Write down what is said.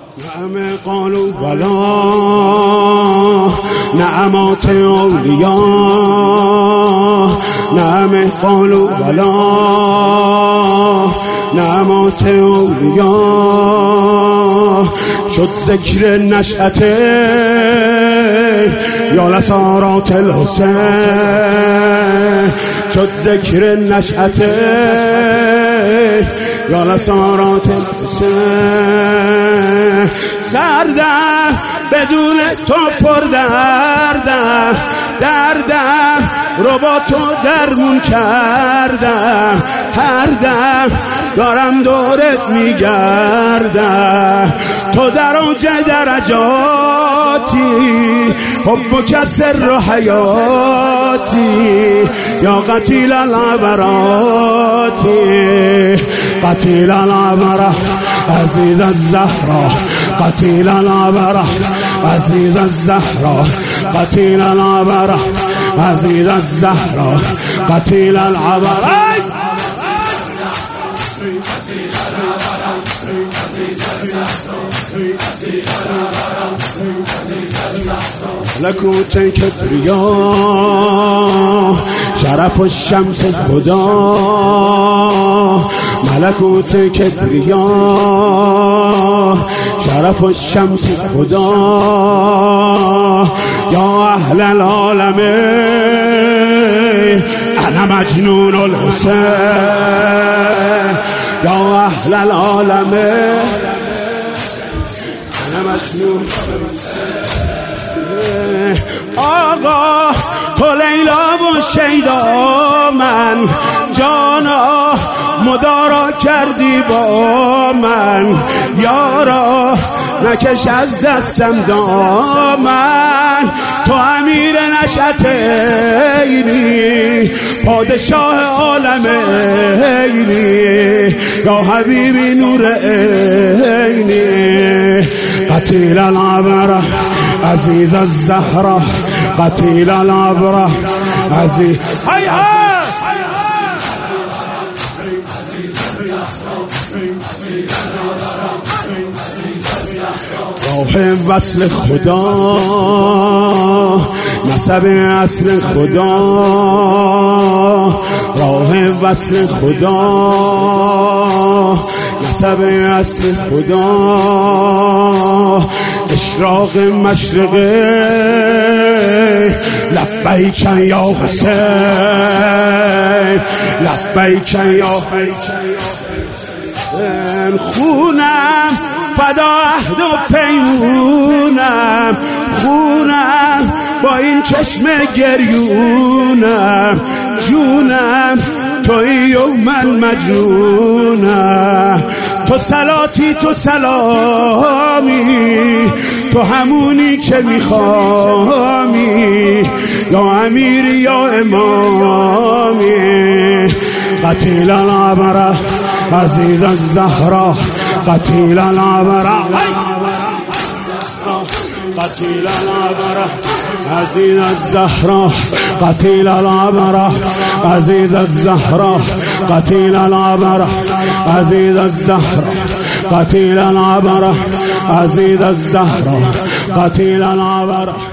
نعم قالوا بلا نعمات اولیاء، نعم قالوا بلا نعمات اولیاء، شد ذکر نشأته یا لسارات الحسین، شد ذکر نشأته یا لسارات الحسین. سردم بدون تو پر دردم، دردم رو با تو درمون کردم، هر دم دارم دورت میگردم، تو در اوج درجاتی، حبک سر حیاتی، یا قتیل العبراتی، قتیل العبرة عزیز الزهرا، قتیل العبرة عزیز الزهرا، قتیل العبرة عزیز الزهرا، قتیل العبرة. ملکوت کبریا شرف و شمس خدا، ملکوت کبریا شرف و شمس خدا، یا اهل العالم انا مجنون الحسین، یا اهل العالم انا مجنون آقا، تو لیلا و شیدا، من جانا مدارا کردی با من، یارا نکش از دستم دامن، تو امیر نشأتینی، پادشاه عالم اینی، یا حبیبی نور عینی، قتیل العبرة عزیز الزهرا، قتیل العبرة عزیز راه وصل خدا، نسب اصل خدا، راه وصل خدا، نسب اصل خدا، اشراق مشرقه لبیک یا حسین، لبیک یا حسین، خونم فدا عهد و پیمونم، خونم با این چشم گریونم، جونم تویی و من مجنونم، تو صلاتی تو سلامی، تو همونی که میخوامی، یا امیری یا امامی، قتیل العبرة عزیز الزهرا، قتیل العبرة، قتیل العبرة عزیز الزهرا، قتیل العبرة عزیز الزهرا، قتیل العبرة عزیز الزهرا، قتیل العبرة عزیز الزهرا، قتیل العبرة.